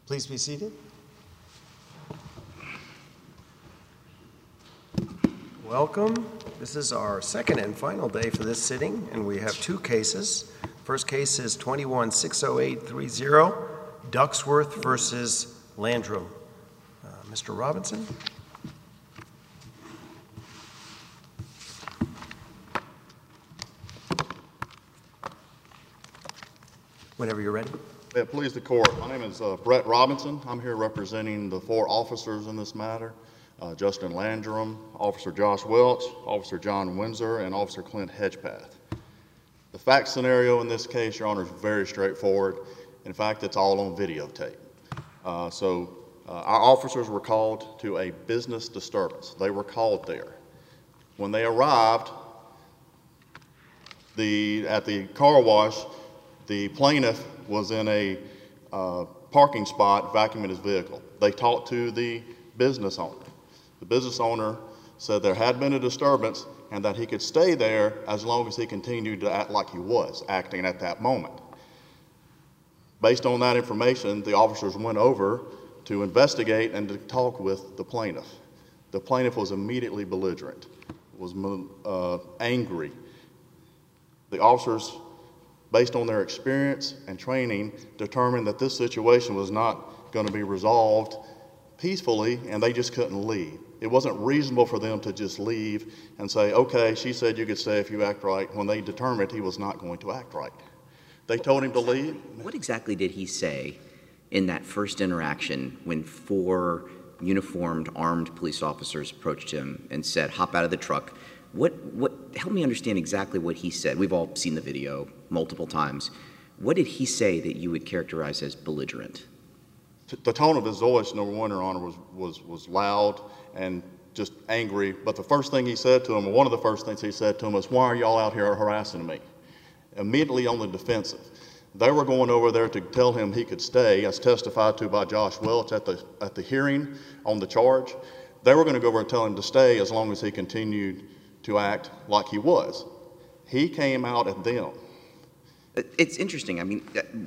Please be seated. Welcome. This is our second and final day for this sitting, and we have two cases. First case is 21-60830, Ducksworth versus Landrum. Mr. Robinson. Whenever you're ready. Yeah, please the court. My name is Brett Robinson. I'm here representing the four officers in this matter. Justin Landrum, Officer Josh Welch, Officer John Windsor, and Officer Clint Hedgepath. The fact scenario in this case, Your Honor, is very straightforward. In fact, it's all on videotape. Our officers were called to a business disturbance. They were called there. When they arrived at the car wash, the plaintiff was in a parking spot vacuuming his vehicle. They talked to the business owner. The business owner said there had been a disturbance and that he could stay there as long as he continued to act like he was acting at that moment. Based on that information, the officers went over to investigate and to talk with the plaintiff. The plaintiff was immediately belligerent, was angry. The officers, based on their experience and training, determined that this situation was not going to be resolved peacefully, and they just couldn't leave. It wasn't reasonable for them to just leave and say, okay, she said you could stay if you act right, when they determined he was not going to act right. They told him to leave. What exactly did he say in that first interaction when four uniformed, armed police officers approached him and said, hop out of the truck? Help me understand exactly what he said. We've all seen the video multiple times. What did he say that you would characterize as belligerent? The tone of his voice, number one, Your Honor, was loud and just angry. But the first thing he said to him, or one of the first things he said to him, was, why are y'all out here harassing me? Immediately on the defensive. They were going over there to tell him he could stay, as testified to by Josh Welch at the hearing on the charge. They were going to go over and tell him to stay as long as he continued to act like he was. He came out at them. It's interesting. I mean,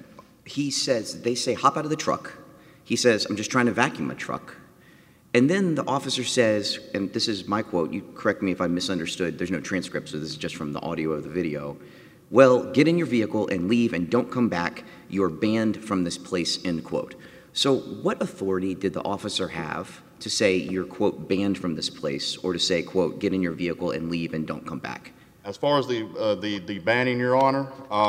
they say, hop out of the truck. He says, I'm just trying to vacuum a truck. And then the officer says, and this is my quote, you correct me if I misunderstood, there's no transcript, so this is just from the audio of the video. Well, get in your vehicle and leave and don't come back. You're banned from this place, end quote. So what authority did the officer have to say you're, quote, banned from this place, or to say, quote, get in your vehicle and leave and don't come back? As far as the banning, Your Honor,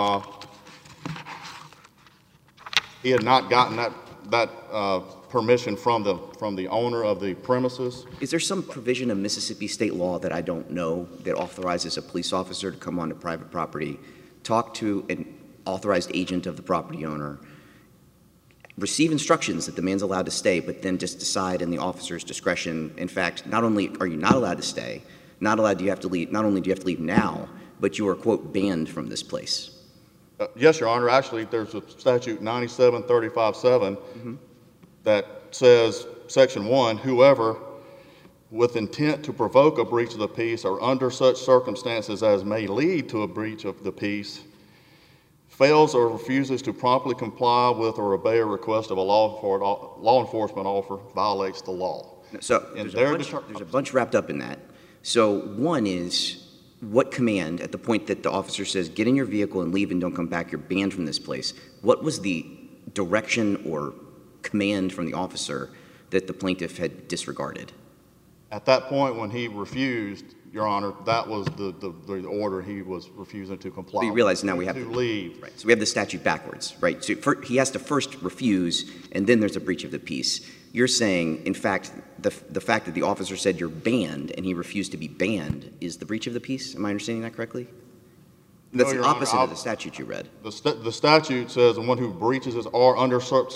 he had not gotten that permission from the owner of the premises. Is there some provision of Mississippi state law that I don't know that authorizes a police officer to come onto private property, talk to an authorized agent of the property owner, receive instructions that the man's allowed to stay, but then just decide in the officer's discretion, in fact, not only are you not allowed to stay, not only do you have to leave now, but you are, quote, banned from this place? Yes, Your Honor. Actually, there's a statute 97-35-7 that says, Section 1, whoever with intent to provoke a breach of the peace or under such circumstances as may lead to a breach of the peace fails or refuses to promptly comply with or obey a request of a law enforcement officer violates the law. So there's a bunch wrapped up in that. So one is, what command, at the point that the officer says, get in your vehicle and leave and don't come back, you're banned from this place, what was the direction or command from the officer that the plaintiff had disregarded? At that point, when he refused, Your Honor, that was the order he was refusing to comply. But you realize now we have to leave. Right. So we have the statute backwards, right? So he has to first refuse, and then there's a breach of the peace. You're saying, in fact, the fact that the officer said you're banned and he refused to be banned is the breach of the peace? Am I understanding that correctly? That's the opposite of the statute you read. The statute says the one who breaches it or under such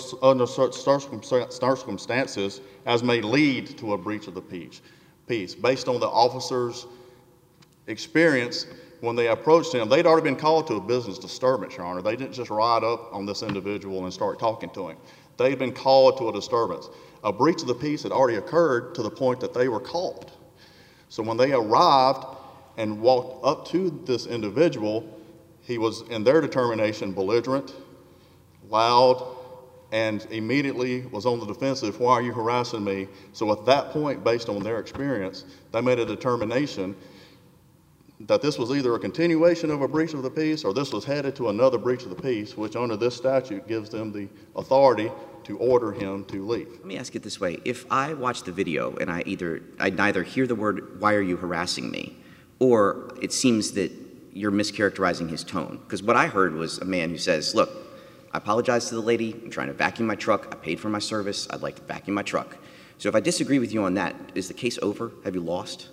circumstances as may lead to a breach of the peace. Based on the officer's experience, when they approached him, they'd already been called to a business disturbance, Your Honor. They didn't just ride up on this individual and start talking to him. They'd been called to a disturbance. A breach of the peace had already occurred to the point that they were called. So when they arrived and walked up to this individual, he was, in their determination, belligerent, loud, and immediately was on the defensive, why are you harassing me? So at that point, based on their experience, they made a determination that this was either a continuation of a breach of the peace or this was headed to another breach of the peace, which under this statute gives them the authority to order him to leave. Let me ask it this way. If I watch the video and I neither hear the word, why are you harassing me, or it seems that you're mischaracterizing his tone. Because what I heard was a man who says, look, I apologize to the lady. I'm trying to vacuum my truck. I paid for my service. I'd like to vacuum my truck. So if I disagree with you on that, is the case over? Have you lost?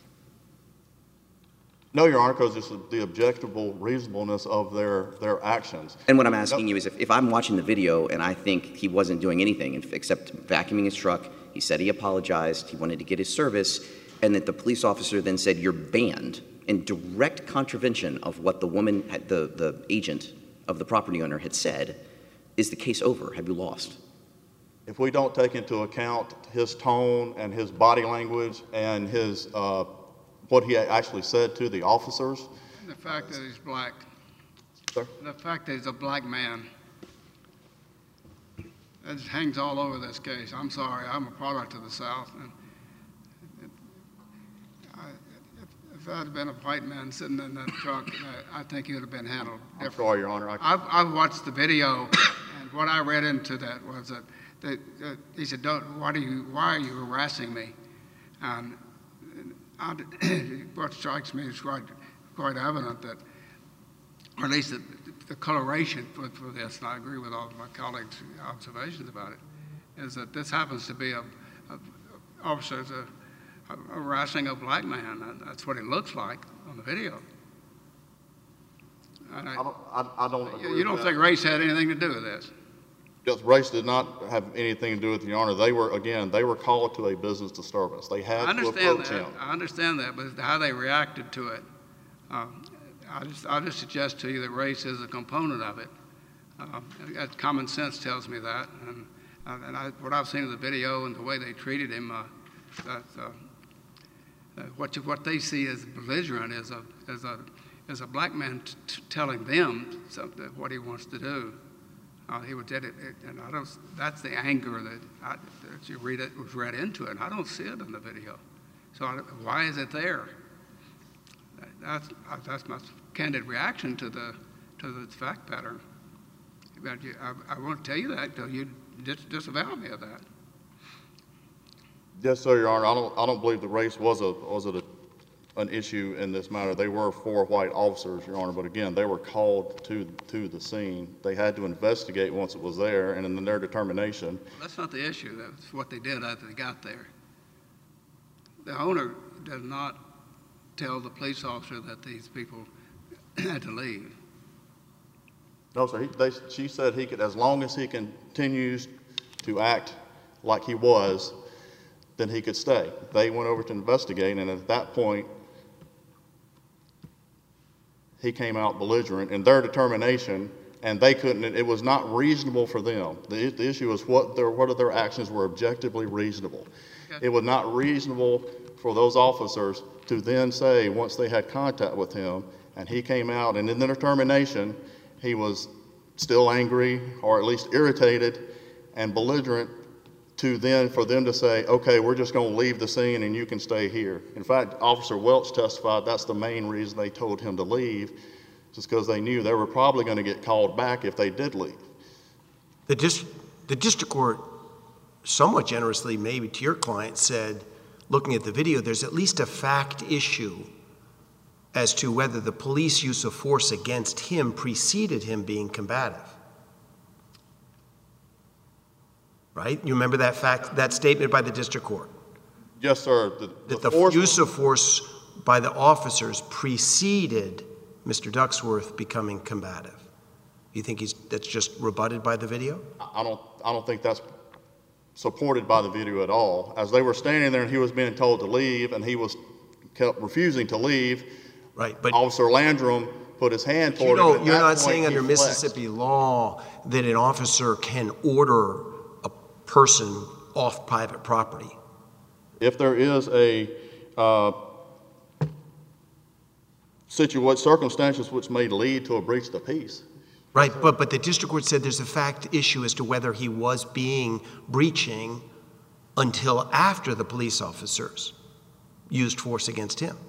No, Your Honor, because it's the objectable reasonableness of their actions. And what I'm asking you is if I'm watching the video and I think he wasn't doing anything except vacuuming his truck, he said he apologized, he wanted to get his service, and that the police officer then said you're banned in direct contravention of what the woman, the agent of the property owner had said, is the case over? Have you lost? If we don't take into account his tone and his body language and his what he actually said to the officers. The fact that he's black. Sir? The fact that he's a black man. That just hangs all over this case. I'm sorry, I'm a product of the South. And if I'd been a white man sitting in that truck, I think he would have been handled differently. I'm sorry, Your Honor. I've watched the video, and what I read into that was that he said, why are you harassing me? What strikes me is quite evident that, or at least the coloration for this, and I agree with all of my colleagues' observations about it, is that this happens to be officers harassing a black man. That's what it looks like on the video. And I don't agree you don't with think that. race had anything to do with this? Because race did not have anything to do with it, Your Honor. They were called to a business disturbance. They had to approach him. I understand that, but how they reacted to it, I'll just suggest to you that race is a component of it. Common sense tells me that, and what I've seen in the video and the way they treated him, what they see as belligerent is a black man telling them something, what he wants to do. He did it, and I don't. That's the anger that you read it was read into it. And I don't see it in the video. So why is it there? That's my candid reaction to the fact pattern. But I won't tell you that until you disavow me of that. Yes, sir, Your Honor. I don't believe the race was an issue in this matter. They were 4 white officers, Your Honor, but again, they were called to the scene. They had to investigate once it was there, and in their determination. That's not the issue. That's what they did after they got there. The owner does not tell the police officer that these people had to leave. No, sir. She said he could, as long as he continues to act like he was, then he could stay. They went over to investigate, and at that point, he came out belligerent in their determination, and they couldn't. It was not reasonable for them. The issue is whether their actions were objectively reasonable. Okay. It was not reasonable for those officers to then say, once they had contact with him, and he came out, and in their determination, he was still angry, or at least irritated and belligerent, for them to say, okay, we're just going to leave the scene and you can stay here. In fact, Officer Welch testified that's the main reason they told him to leave, just because they knew they were probably going to get called back if they did leave. The district court, somewhat generously maybe to your client, said, looking at the video, there's at least a fact issue as to whether the police use of force against him preceded him being combative. Right? You remember that statement by the district court? Yes, sir. The use of force by the officers preceded Mr. Ducksworth becoming combative. You think that's just rebutted by the video? I don't think that's supported by the video at all. As they were standing there and he was being told to leave, and he kept refusing to leave. Right, but Officer Landrum put his hand toward him. You're not saying under Mississippi law that an officer can order a person off private property. If there is a circumstances which may lead to a breach of the peace, Right, but the district court said there's a fact issue as to whether he was being breaching until after the police officers used force against him.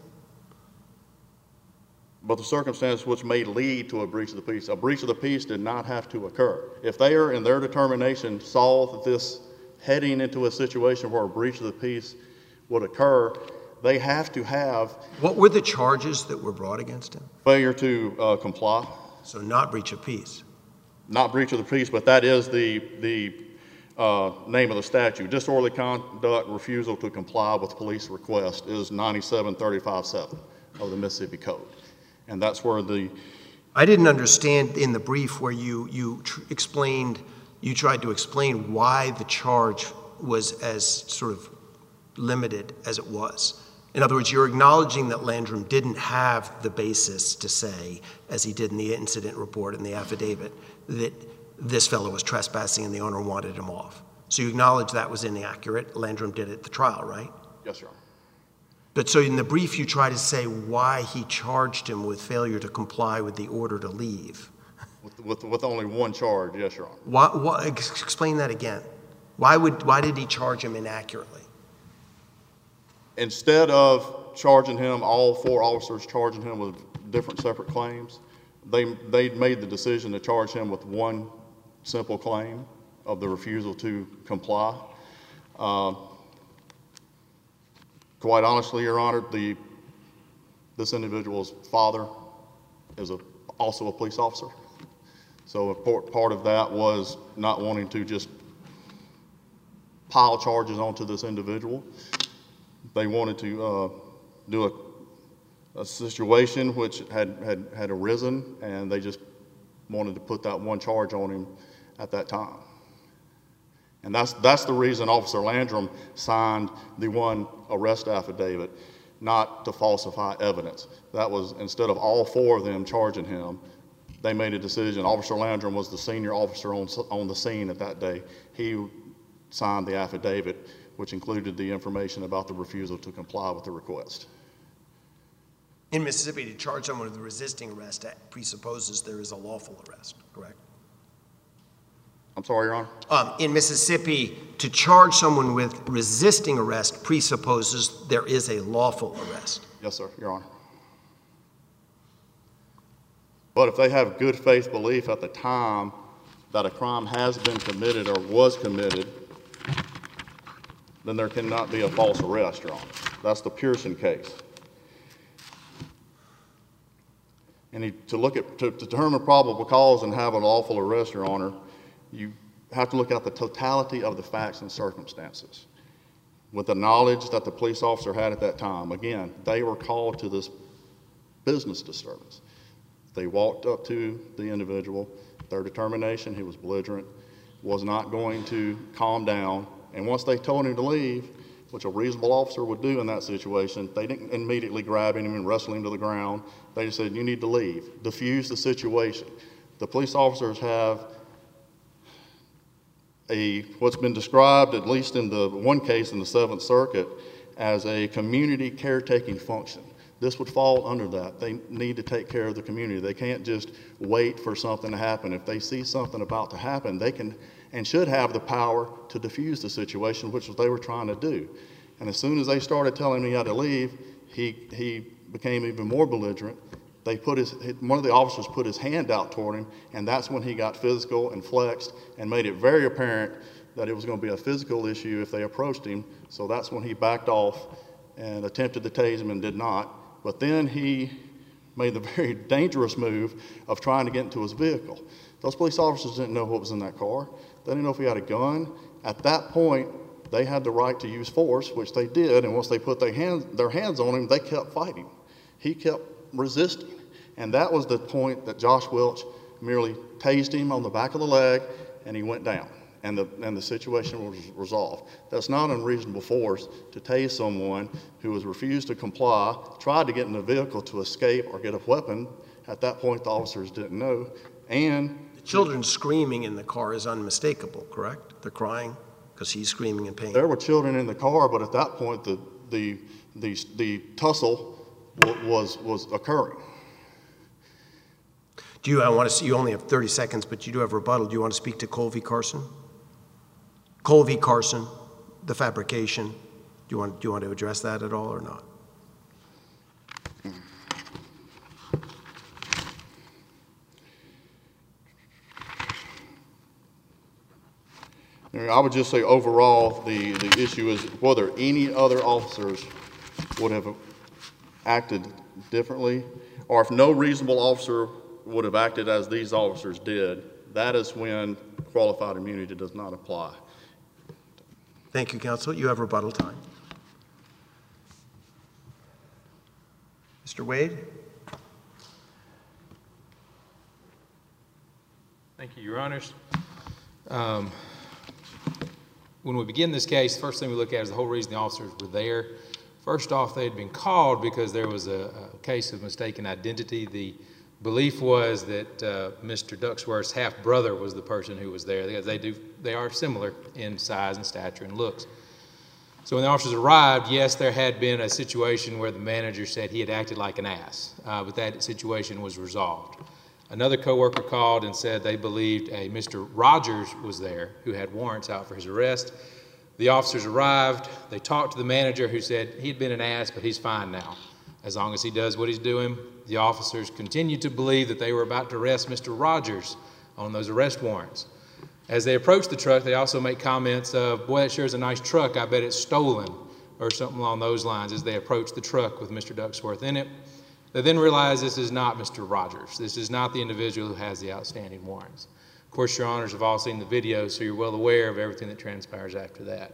But the circumstance which may lead to a breach of the peace did not have to occur. If they are in their determination saw that this heading into a situation where a breach of the peace would occur, they have to have What were the charges that were brought against him? failure to comply. So not breach of peace. Not breach of the peace, but that is the name of the statute. Disorderly conduct, refusal to comply with police request is 9735-7 of the Mississippi Code. And that's where I didn't understand in the brief where you tried to explain why the charge was as sort of limited as it was. In other words, you're acknowledging that Landrum didn't have the basis to say, as he did in the incident report and the affidavit, that this fellow was trespassing and the owner wanted him off. So you acknowledge that was inaccurate. Landrum did it at the trial, right? Yes, Your Honor. But so in the brief, you try to say why he charged him with failure to comply with the order to leave. With only one charge, yes, Your Honor. Explain that again. Why did he charge him inaccurately? Instead of charging him, all four officers charging him with different separate claims, they made the decision to charge him with one simple claim of the refusal to comply. Quite honestly, Your Honor, this individual's father is also a police officer. So part of that was not wanting to just pile charges onto this individual. They wanted to do a situation which had arisen, and they just wanted to put that one charge on him at that time. And that's the reason Officer Landrum signed the one arrest affidavit, not to falsify evidence. That was, instead of all four of them charging him, they made a decision. Officer Landrum was the senior officer on the scene at that day. He signed the affidavit, which included the information about the refusal to comply with the request. In Mississippi, to charge someone with resisting arrest presupposes there is a lawful arrest, correct? I'm sorry, Your Honor? In Mississippi, to charge someone with resisting arrest presupposes there is a lawful arrest. Yes, sir, Your Honor. But if they have good faith belief at the time that a crime has been committed or was committed, then there cannot be a false arrest, Your Honor. That's the Pearson case. And to determine probable cause and have a lawful arrest, Your Honor, you have to look at the totality of the facts and circumstances with the knowledge that the police officer had at that time. Again, they were called to this business disturbance. They walked up to the individual, their determination, he was belligerent, was not going to calm down, and once they told him to leave, which a reasonable officer would do in that situation, they didn't immediately grab him and wrestle him to the ground. They just said, you need to leave, diffuse the situation. The police officers have what's been described, at least in the one case in the Seventh Circuit, as a community caretaking function. This would fall under that. They need to take care of the community. They can't just wait for something to happen. If they see something about to happen, they can and should have the power to diffuse the situation, which they were trying to do. And as soon as they started telling him he had to leave, he became even more belligerent. One of the officers put his hand out toward him, and that's when he got physical and flexed and made it very apparent that it was going to be a physical issue if they approached him. So that's when he backed off and attempted to tase him and did not. But then he made the very dangerous move of trying to get into his vehicle. Those police officers didn't know what was in that car. They didn't know if he had a gun. At that point, they had the right to use force, which they did, and once they put their hands on him, they kept fighting. He kept resisting. And that was the point that Josh Welch merely tased him on the back of the leg, and he went down, and the situation was resolved. That's not unreasonable force to tase someone who has refused to comply, tried to get in the vehicle to escape or get a weapon. At that point, the officers didn't know. And the children screaming in the car is unmistakable, correct? They're crying because he's screaming in pain. There were children in the car, but at that point, the tussle was occurring. Do you, I want to see, you only have 30 seconds, but you do have rebuttal. Do you want to speak to Colby Carson? Colby Carson, the fabrication. Do you want to address that at all or not? I would just say overall, the issue is whether any other officers would have acted differently, or if no reasonable officer would have acted as these officers did, that is when qualified immunity does not apply. Thank you, counsel. You have rebuttal time. Mr. Wade? Thank you, Your Honors. When we begin this case, the first thing we look at is the whole reason the officers were there. First off, they had been called because there was a case of mistaken identity. The belief was that Mr. Ducksworth's half-brother was the person who was there. They are similar in size and stature and looks. So when the officers arrived, yes, there had been a situation where the manager said he had acted like an ass, but that situation was resolved. Another coworker called and said they believed a Mr. Rogers was there who had warrants out for his arrest. The officers arrived. They talked to the manager who said he'd been an ass, but he's fine now, as long as he does what he's doing. The officers continued to believe that they were about to arrest Mr. Rogers on those arrest warrants. As they approached the truck, they also make comments of, boy, that sure is a nice truck. I bet it's stolen, or something along those lines as they approached the truck with Mr. Ducksworth in it. They then realize this is not Mr. Rogers. This is not the individual who has the outstanding warrants. Of course, Your Honors have all seen the video, so you're well aware of everything that transpires after that.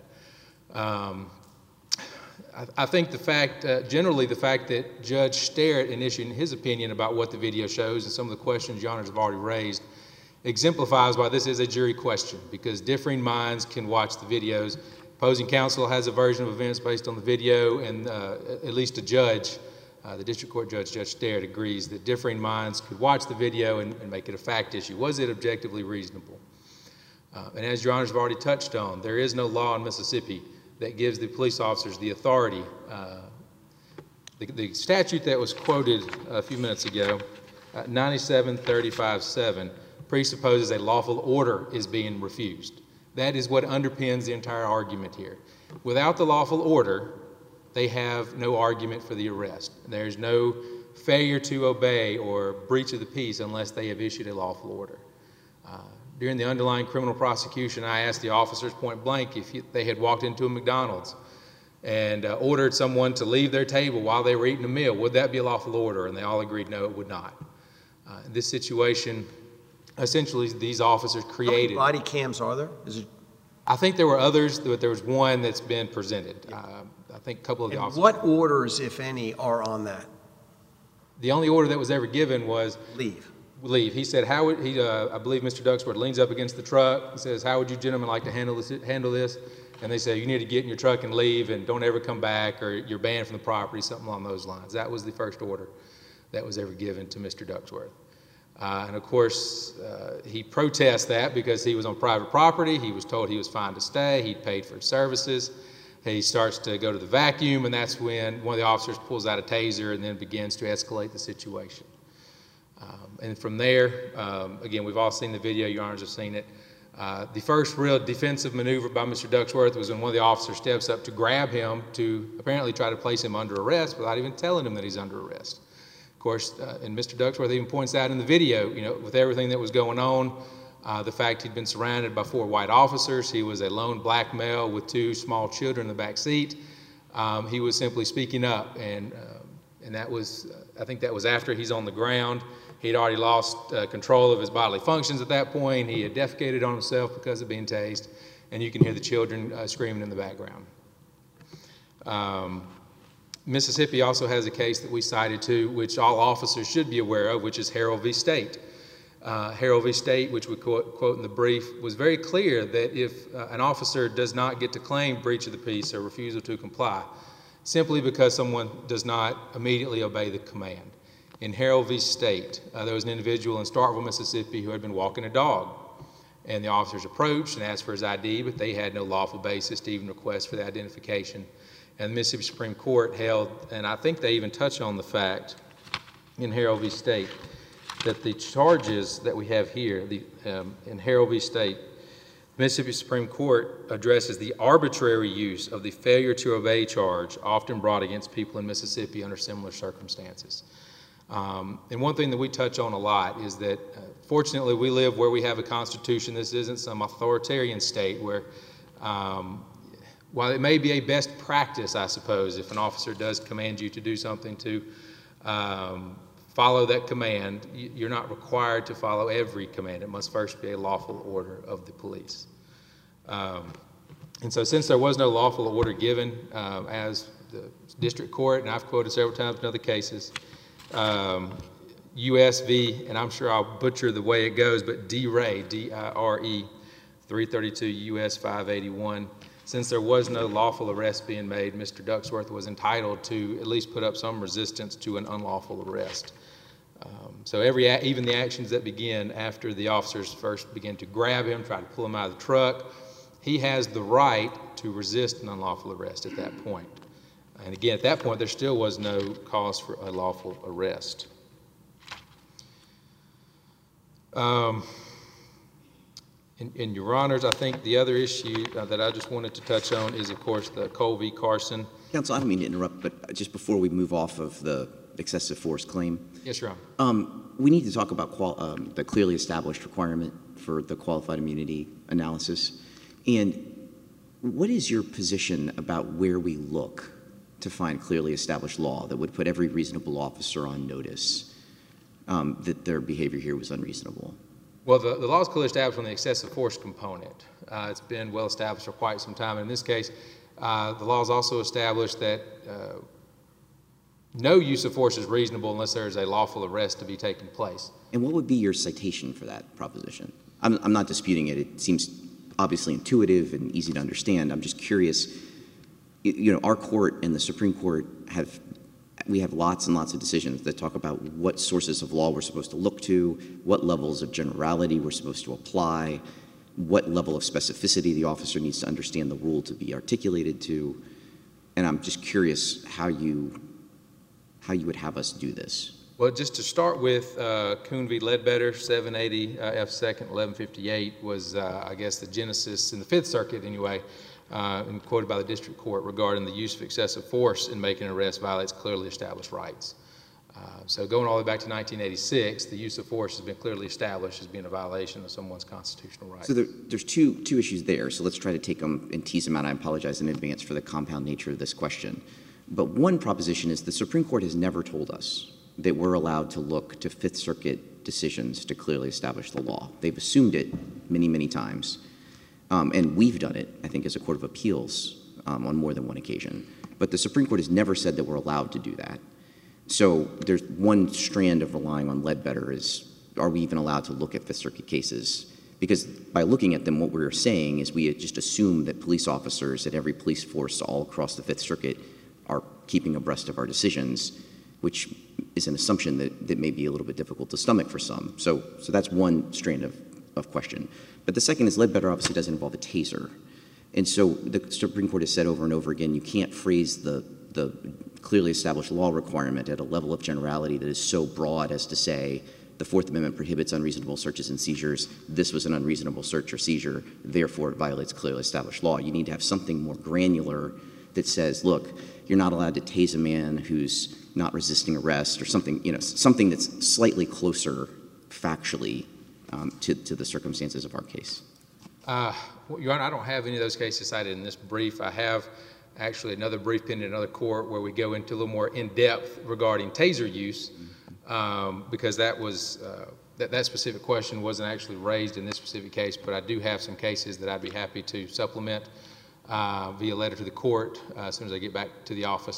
I think the fact, generally the fact that Judge Sterrett, in issuing his opinion about what the video shows and some of the questions Your Honors have already raised, exemplifies why this is a jury question, because differing minds can watch the videos. Opposing counsel has a version of events based on the video, and at least a judge, the district court judge, Judge Sterrett, agrees that differing minds could watch the video and make it a fact issue. Was it objectively reasonable? And as Your Honors have already touched on, there is no law in Mississippi that gives the police officers the authority. The statute that was quoted a few minutes ago, 97-35-7, presupposes a lawful order is being refused. That is what underpins the entire argument here. Without the lawful order, they have no argument for the arrest. There's no failure to obey or breach of the peace unless they have issued a lawful order. During the underlying criminal prosecution, I asked the officers point blank if they had walked into a McDonald's and ordered someone to leave their table while they were eating a meal, would that be a lawful order? And they all agreed no, it would not. In this situation, essentially these officers created— How many body cams are there? I think there were others, but there was one that's been presented. I think a couple of the officers— What orders, if any, are on that? The only order that was ever given was— Leave. He said, "How would he?" I believe Mr. Ducksworth leans up against the truck and says, "How would you gentlemen like to handle this?" And they say, "You need to get in your truck and leave, and don't ever come back, or you're banned from the property," something along those lines. That was the first order that was ever given to Mr. Ducksworth. And of course, he protests that because he was on private property. He was told he was fine to stay. He'd paid for his services. He starts to go to the vacuum, and that's when one of the officers pulls out a taser and then begins to escalate the situation. And from there, again, we've all seen the video. Your Honors have seen it. The first real defensive maneuver by Mr. Ducksworth was when one of the officers steps up to grab him to apparently try to place him under arrest without even telling him that he's under arrest. Of course, and Mr. Ducksworth even points out in the video, with everything that was going on, the fact he'd been surrounded by 4 white officers, he was a lone black male with 2 small children in the back seat. He was simply speaking up, and that was, I think that was after he's on the ground. He'd already lost control of his bodily functions at that point. He had defecated on himself because of being tased, and you can hear the children screaming in the background. Mississippi also has a case that we cited too, which all officers should be aware of, which is Harrell v. State. Harrell v. State, which we quote in the brief, was very clear that if an officer does not get to claim breach of the peace or refusal to comply, simply because someone does not immediately obey the command. In Harrell v. State, there was an individual in Starkville, Mississippi, who had been walking a dog, and the officers approached and asked for his ID, but they had no lawful basis to even request for the identification. And the Mississippi Supreme Court held, and I think they even touch on the fact in Harrell v. State, that the charges that we have here, in Harold v. State, Mississippi Supreme Court addresses the arbitrary use of the failure to obey charge often brought against people in Mississippi under similar circumstances. And one thing that we touch on a lot is that, fortunately, we live where we have a constitution. This isn't some authoritarian state where, while it may be a best practice, I suppose, if an officer does command you to do something, to follow that command, you're not required to follow every command. It must first be a lawful order of the police. And so since there was no lawful order given, as the district court, and I've quoted several times in other cases, U.S. v., and I'm sure I'll butcher the way it goes, but D-Ray, D-I-R-E, 332 U.S. 581, since there was no lawful arrest being made, Mr. Ducksworth was entitled to at least put up some resistance to an unlawful arrest. So even the actions that begin after the officers first begin to grab him, try to pull him out of the truck, he has the right to resist an unlawful arrest at that point. And again, at that point, there still was no cause for a lawful arrest. In Your Honors, I think the other issue that I just wanted to touch on is, of course, the Cole v. Carson. Counsel, I don't mean to interrupt, but just before we move off of the excessive force claim. Yes, Your Honor. We need to talk about the clearly established requirement for the qualified immunity analysis. And what is your position about where we look to find clearly established law that would put every reasonable officer on notice that their behavior here was unreasonable? Well, the law is clearly established on the excessive force component. It's been well established for quite some time. In this case, the law is also established that no use of force is reasonable unless there is a lawful arrest to be taking place. And what would be your citation for that proposition? I'm not disputing it. It seems obviously intuitive and easy to understand. I'm just curious. You know, our court and the Supreme Court have lots and lots of decisions that talk about what sources of law we're supposed to look to, what levels of generality we're supposed to apply, what level of specificity the officer needs to understand the rule to be articulated to. And I'm just curious how you would have us do this. Well, just to start with, Coon v. Ledbetter, 780 F. 2nd, 1158, was, I guess, the genesis in the Fifth Circuit, anyway, and quoted by the district court regarding the use of excessive force in making an arrest violates clearly established rights. So going all the way back to 1986, the use of force has been clearly established as being a violation of someone's constitutional rights. So there's two issues there. So let's try to take them and tease them out. I apologize in advance for the compound nature of this question. But one proposition is the Supreme Court has never told us that we're allowed to look to Fifth Circuit decisions to clearly establish the law. They've assumed it many, many times. And we've done it, I think, as a court of appeals on more than one occasion. But the Supreme Court has never said that we're allowed to do that. So there's one strand of relying on Ledbetter is, are we even allowed to look at Fifth Circuit cases? Because by looking at them, what we're saying is we just assume that police officers at every police force all across the Fifth Circuit are keeping abreast of our decisions, which is an assumption that may be a little bit difficult to stomach for some. So that's one strand of question. But the second is Ledbetter obviously doesn't involve a taser. And so the Supreme Court has said over and over again, you can't phrase the clearly established law requirement at a level of generality that is so broad as to say the Fourth Amendment prohibits unreasonable searches and seizures. This was an unreasonable search or seizure. Therefore, it violates clearly established law. You need to have something more granular that says, look, you're not allowed to tase a man who's not resisting arrest or something, something that's slightly closer factually to the circumstances of our case. Your Honor, I don't have any of those cases cited in this brief. I have actually another brief pending in another court where we go into a little more in-depth regarding taser use because that was that specific question wasn't actually raised in this specific case, but I do have some cases that I'd be happy to supplement via letter to the court as soon as I get back to the office.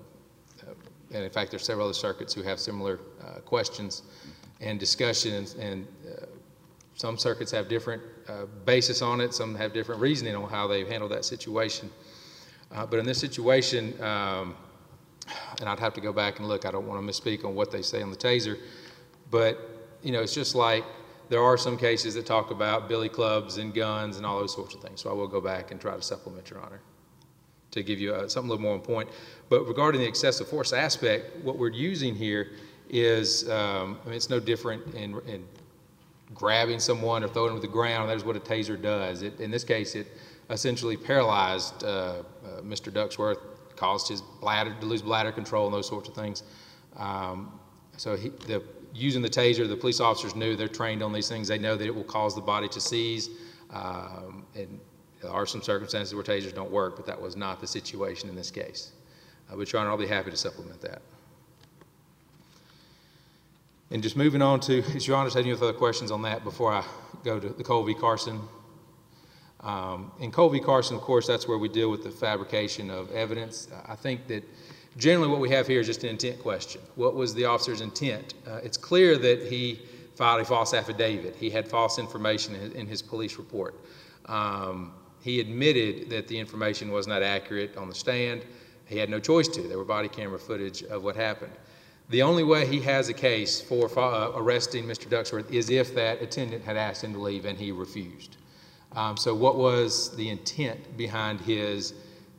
And in fact, there's several other circuits who have similar questions and discussions, and some circuits have different basis on it. Some have different reasoning on how they handle that situation. But in this situation, and I'd have to go back and look, I don't want to misspeak on what they say on the taser, but, it's just like there are some cases that talk about billy clubs and guns and all those sorts of things. So I will go back and try to supplement, Your Honor, to give you something a little more on point. But regarding the excessive force aspect, what we're using here is, I mean, it's no different in grabbing someone or throwing them to the ground. That is what a taser does. In this case, it essentially paralyzed Mr. Ducksworth, caused his bladder to lose bladder control and those sorts of things. So using the taser, the police officers knew, they're trained on these things. They know that it will cause the body to seize. And there are some circumstances where tasers don't work, but that was not the situation in this case. But Your Honor, I'll be happy to supplement that. And just moving on to, is Your Honor, any other questions on that before I go to the Cole v. Carson? In Cole v. Carson, of course, that's where we deal with the fabrication of evidence. I think that generally what we have here is just an intent question. What was the officer's intent? It's clear that he filed a false affidavit. He had false information in his police report. He admitted that the information was not accurate on the stand. He had no choice to. There were body camera footage of what happened. The only way he has a case for arresting Mr. Ducksworth is if that attendant had asked him to leave and he refused. So what was the intent behind his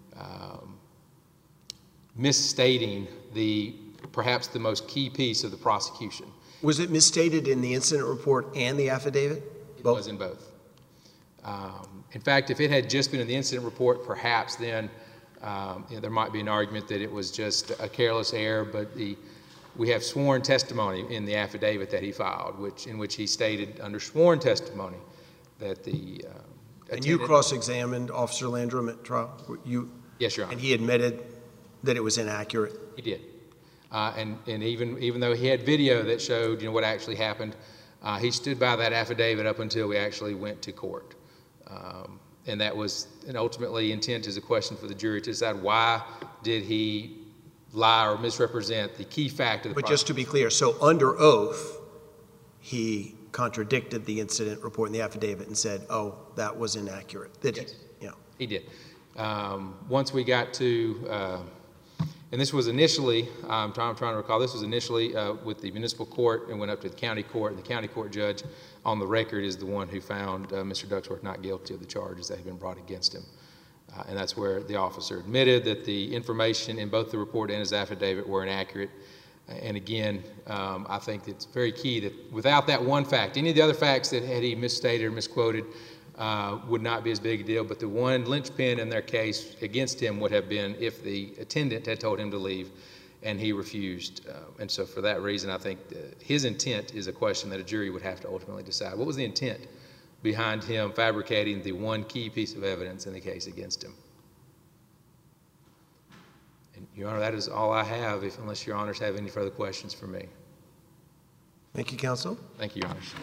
misstating perhaps the most key piece of the prosecution? Was it misstated in the incident report and the affidavit? It was in both. In fact, if it had just been in the incident report, perhaps then there might be an argument that it was just a careless error, but we have sworn testimony in the affidavit that he filed, in which he stated under sworn testimony that the And you cross-examined Officer Landrum at trial? Yes, Your Honor. And he admitted that it was inaccurate? He did. And even though he had video that showed what actually happened, he stood by that affidavit up until we actually went to court. And ultimately intent is a question for the jury to decide why did he lie or misrepresent the key fact of the But just to be clear, so under oath, he contradicted the incident report in the affidavit and said, oh, that was inaccurate. Yes. He did. Once we got to, and this was initially, I'm trying to recall, this was initially with the municipal court and went up to the county court, and the county court judge on the record is the one who found Mr. Ducksworth not guilty of the charges that had been brought against him. And that's where the officer admitted that the information in both the report and his affidavit were inaccurate. And again, I think it's very key that without that one fact, any of the other facts that had he misstated or misquoted would not be as big a deal, but the one linchpin in their case against him would have been if the attendant had told him to leave and he refused. And so for that reason, I think his intent is a question that a jury would have to ultimately decide. What was the intent behind him fabricating the one key piece of evidence in the case against him? And Your Honor, that is all I have, unless Your Honors have any further questions for me. Thank you, counsel. Thank you, Your Honors.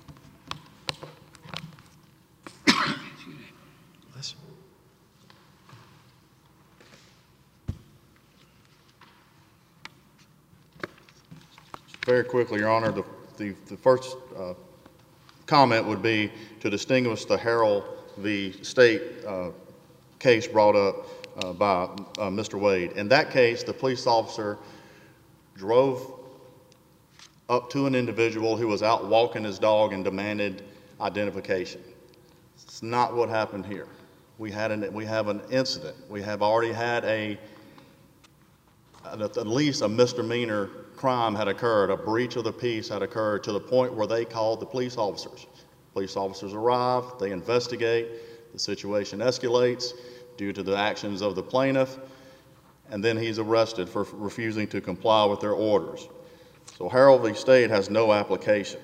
Very quickly, Your Honor, the first comment would be to distinguish the Harrell v. State case brought up by Mr. Wade. In that case, the police officer drove up to an individual who was out walking his dog and demanded identification. It's not what happened here. We have an incident. We have already had at least a misdemeanor crime had occurred, a breach of the peace had occurred to the point where they called the police officers. Police officers arrive, they investigate, the situation escalates due to the actions of the plaintiff, and then he's arrested for refusing to comply with their orders. So Harrell v. State has no application.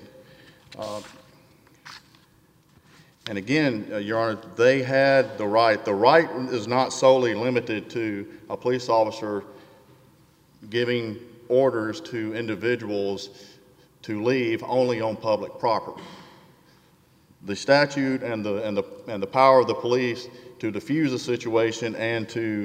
And again, Your Honor, they had the right. The right is not solely limited to a police officer giving orders to individuals to leave only on public property. The statute and the power of the police to defuse a situation and to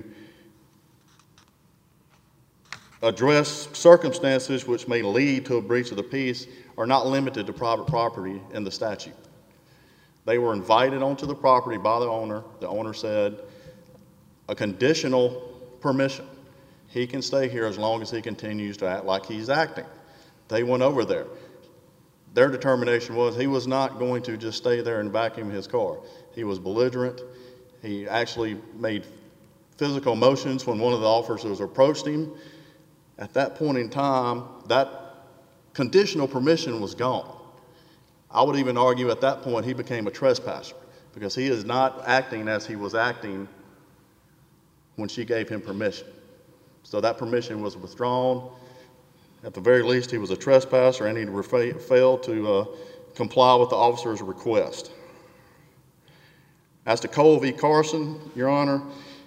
address circumstances which may lead to a breach of the peace are not limited to private property in the statute. They were invited onto the property by the owner. The owner said a conditional permission. He can stay here as long as he continues to act like he's acting. They went over there. Their determination was he was not going to just stay there and vacuum his car. He was belligerent. He actually made physical motions when one of the officers approached him. At that point in time, that conditional permission was gone. I would even argue at that point he became a trespasser because he is not acting as he was acting when she gave him permission. So that permission was withdrawn. At the very least, he was a trespasser and he failed to comply with the officer's request. As to Cole v. Carson, Your Honor,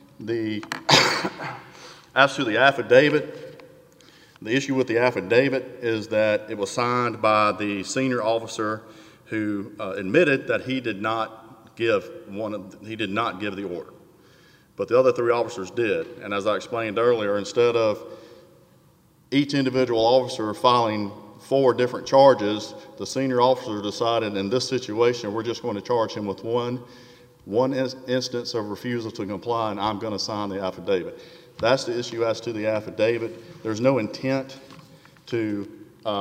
as to the affidavit, the issue with the affidavit is that it was signed by the senior officer who admitted that he did not give the order. But the other 3 officers did. And as I explained earlier, instead of each individual officer filing 4 different charges, the senior officer decided in this situation, we're just going to charge him with one instance of refusal to comply, and I'm going to sign the affidavit. That's the issue as to the affidavit. There's no intent to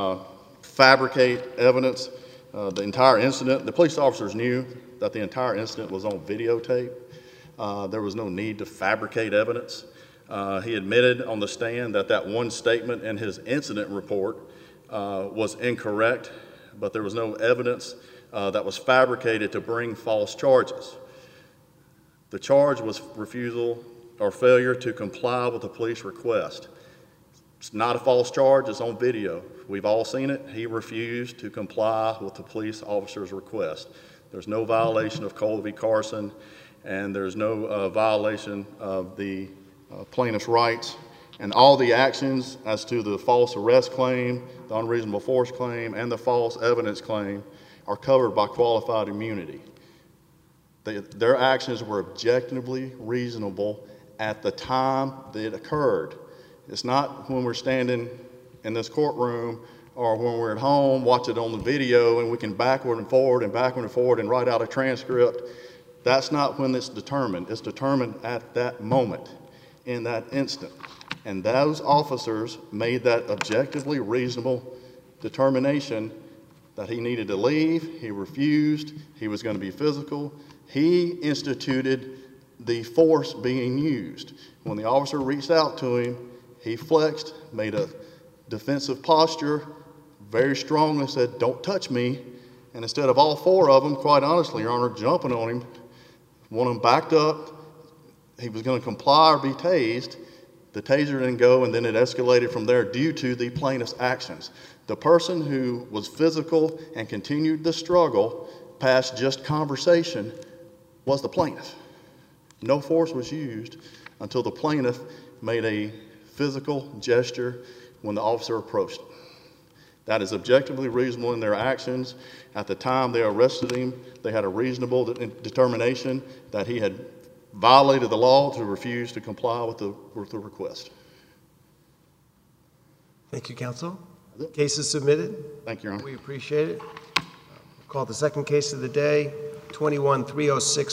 fabricate evidence. The entire incident, the police officers knew that the entire incident was on videotape. There was no need to fabricate evidence. He admitted on the stand that one statement in his incident report was incorrect, but there was no evidence that was fabricated to bring false charges. The charge was refusal or failure to comply with the police request. It's not a false charge, it's on video. We've all seen it. He refused to comply with the police officer's request. There's no violation of Cole v. Carson, and there's no violation of the plaintiff's rights. And all the actions as to the false arrest claim, the unreasonable force claim, and the false evidence claim are covered by qualified immunity. Their actions were objectively reasonable at the time that it occurred. It's not when we're standing in this courtroom or when we're at home, watch it on the video, and we can backward and forward and write out a transcript. That's not when it's determined. It's determined at that moment, in that instant. And those officers made that objectively reasonable determination that he needed to leave, he refused, he was going to be physical. He instituted the force being used. When the officer reached out to him, he flexed, made a defensive posture, very strongly said, "Don't touch me." And instead of all 4 of them, quite honestly, Your Honor, jumping on him, one of them backed up, he was going to comply or be tased. The taser didn't go, and then it escalated from there due to the plaintiff's actions. The person who was physical and continued the struggle past just conversation was the plaintiff. No force was used until the plaintiff made a physical gesture when the officer approached him. That is objectively reasonable in their actions. At the time they arrested him, they had a reasonable determination that he had violated the law to refuse to comply with the request. Thank you, counsel. Case is submitted. Thank you, Your Honor. We appreciate it. We'll call the second case of the day, 21-306.